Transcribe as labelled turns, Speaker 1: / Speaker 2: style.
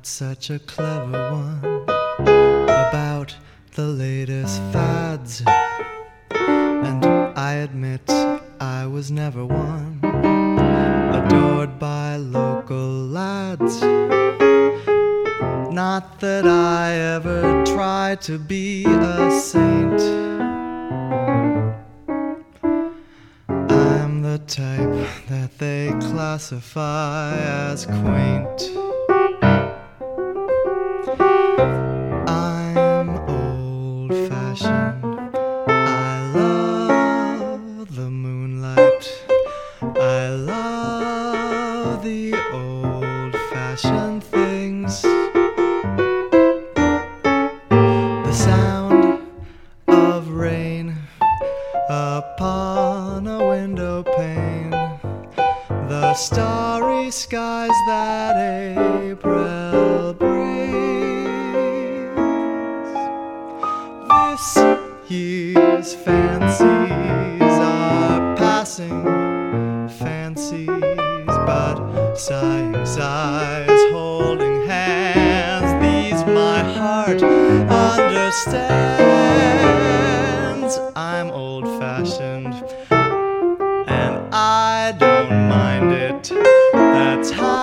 Speaker 1: not such a clever one about the latest fads, and I admit I was never one adored by local lads. Not that I ever tried to be a saint. I'm the type that they classify as quaint. I'm old-fashioned. I love the moonlight. I love the old-fashioned things. The sound of rain upon a window pane, the starry skies that April brings. This year's fancies are passing fancies, but sighing sighs, holding hands, these my heart understands. I'm old-fashioned and I don't mind it. That's how